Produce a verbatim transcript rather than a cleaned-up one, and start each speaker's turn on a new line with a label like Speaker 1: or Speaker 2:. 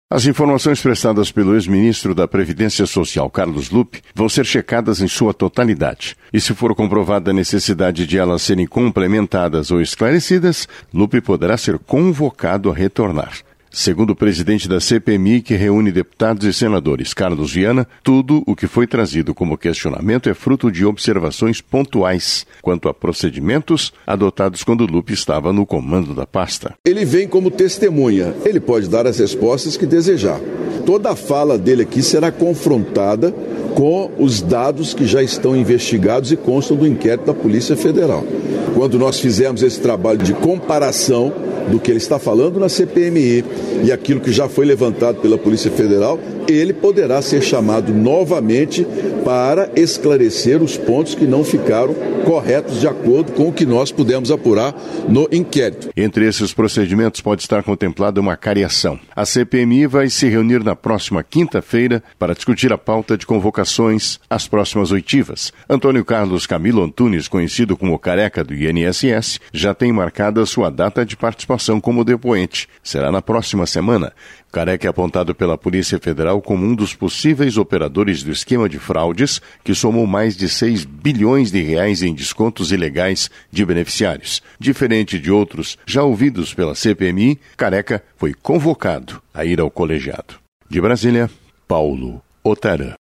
Speaker 1: As informações prestadas pelo ex-ministro da Previdência Social, Carlos Lupe, vão ser checadas em sua totalidade. E se for comprovada a necessidade de elas serem complementadas ou esclarecidas, Lupe poderá ser convocado a retornar. Segundo o presidente da C P M I, que reúne deputados e senadores, Carlos Viana, tudo o que foi trazido como questionamento é fruto de observações pontuais quanto a procedimentos adotados quando Lupe estava no comando da pasta.
Speaker 2: Ele vem como testemunha, ele pode dar as respostas que desejar. Toda a fala dele aqui será confrontada com os dados que já estão investigados e constam do inquérito da Polícia Federal. Quando nós fizemos esse trabalho de comparação do que ele está falando na C P M I e aquilo que já foi levantado pela Polícia Federal, ele poderá ser chamado novamente para esclarecer os pontos que não ficaram corretos de acordo com o que nós pudemos apurar no inquérito.
Speaker 1: Entre esses procedimentos pode estar contemplada uma cariação. A C P M I vai se reunir na próxima quinta-feira para discutir a pauta de convocações às próximas oitivas. Antônio Carlos Camilo Antunes, conhecido como Careca do I N S S, já tem marcada sua data de participação como depoente. Será na próxima semana. Careca é apontado pela Polícia Federal como um dos possíveis operadores do esquema de fraudes que somou mais de seis bilhões de reais em descontos ilegais de beneficiários. Diferente de outros já ouvidos pela C P M I, Careca foi convocado a ir ao colegiado. De Brasília, Paulo Otarã.